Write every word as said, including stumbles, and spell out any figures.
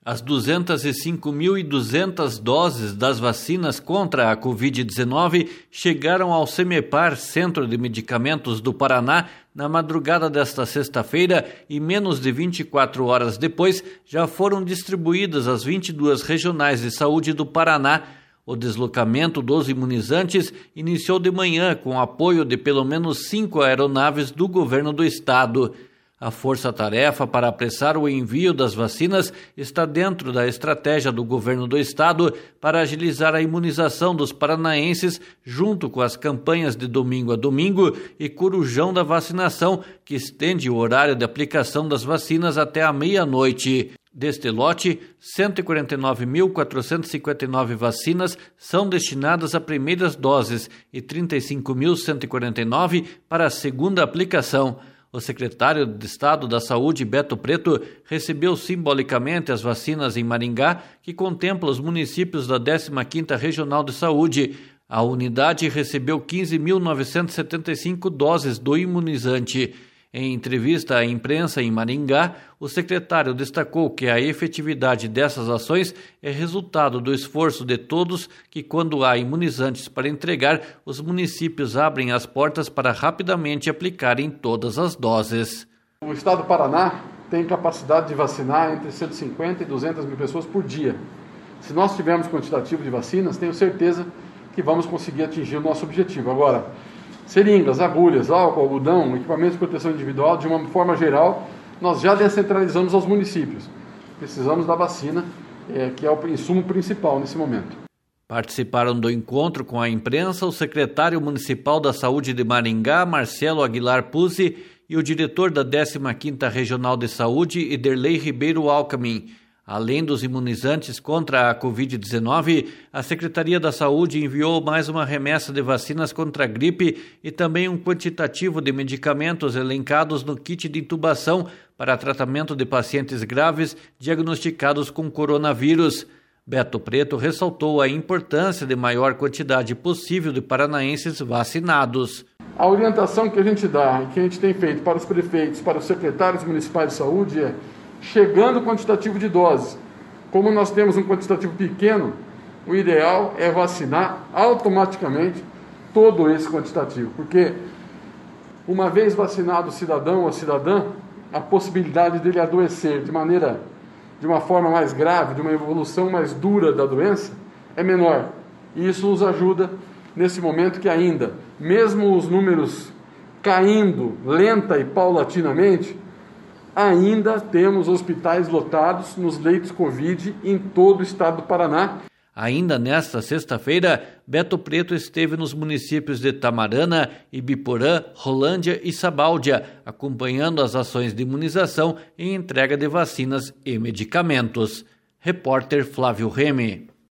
As duzentas e cinco mil e duzentas doses das vacinas contra a covid dezenove chegaram ao Semepar, Centro de Medicamentos do Paraná, na madrugada desta sexta-feira e menos de vinte e quatro horas depois já foram distribuídas às vinte e duas regionais de saúde do Paraná. O deslocamento dos imunizantes iniciou de manhã com apoio de pelo menos cinco aeronaves do governo do estado. A força-tarefa para apressar o envio das vacinas está dentro da estratégia do governo do estado para agilizar a imunização dos paranaenses, junto com as campanhas de domingo a domingo e corujão da vacinação, que estende o horário de aplicação das vacinas até a meia-noite. Deste lote, cento e quarenta e nove mil quatrocentas e cinquenta e nove vacinas são destinadas a primeiras doses e trinta e cinco mil cento e quarenta e nove para a segunda aplicação. O secretário de Estado da Saúde, Beto Preto, recebeu simbolicamente as vacinas em Maringá, que contempla os municípios da décima quinta Regional de Saúde. A unidade recebeu quinze mil novecentas e setenta e cinco doses do imunizante. Em entrevista à imprensa em Maringá, o secretário destacou que a efetividade dessas ações é resultado do esforço de todos, que quando há imunizantes para entregar, os municípios abrem as portas para rapidamente aplicarem todas as doses. O estado do Paraná tem capacidade de vacinar entre cento e cinquenta e duzentas mil pessoas por dia. Se nós tivermos quantitativo de vacinas, tenho certeza que vamos conseguir atingir o nosso objetivo. Agora, seringas, agulhas, álcool, algodão, equipamentos de proteção individual, de uma forma geral, nós já descentralizamos aos municípios. Precisamos da vacina, é, que é o insumo principal nesse momento. Participaram do encontro com a imprensa o secretário municipal da Saúde de Maringá, Marcelo Aguilar Puzzi, e o diretor da décima quinta Regional de Saúde, Ederlei Ribeiro Alcamin. Além dos imunizantes contra a covid dezenove, a Secretaria da Saúde enviou mais uma remessa de vacinas contra a gripe e também um quantitativo de medicamentos elencados no kit de intubação para tratamento de pacientes graves diagnosticados com coronavírus. Beto Preto ressaltou a importância de maior quantidade possível de paranaenses vacinados. A orientação que a gente dá e que a gente tem feito para os prefeitos, para os secretários municipais de saúde é: chegando o quantitativo de doses, como nós temos um quantitativo pequeno, o ideal é vacinar automaticamente todo esse quantitativo, porque uma vez vacinado o cidadão ou a cidadã, a possibilidade dele adoecer de maneira, de uma forma mais grave, de uma evolução mais dura da doença, é menor. E isso nos ajuda nesse momento que ainda, mesmo os números caindo lenta e paulatinamente, ainda temos hospitais lotados nos leitos Covid em todo o estado do Paraná. Ainda nesta sexta-feira, Beto Preto esteve nos municípios de Tamarana, Ibiporã, Rolândia e Sabáudia, acompanhando as ações de imunização e entrega de vacinas e medicamentos. Repórter Flávio Remy.